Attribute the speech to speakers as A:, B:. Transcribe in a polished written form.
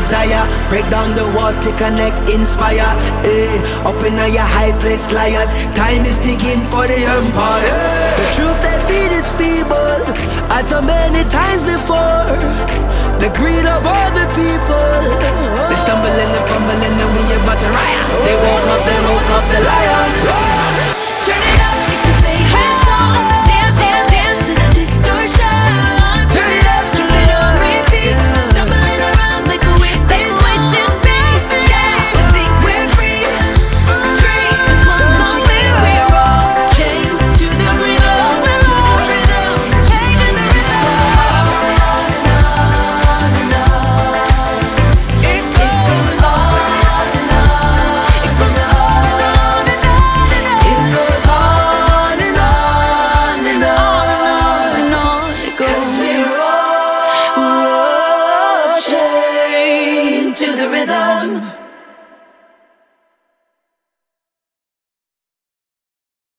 A: desire. Break down the walls to connect, inspire. Up in your high place, liars. Time is ticking for the empire. The truth they feed is feeble, as so many times before. The greed of all the people. They stumble and they fumble and we about to riot. They woke up the lions.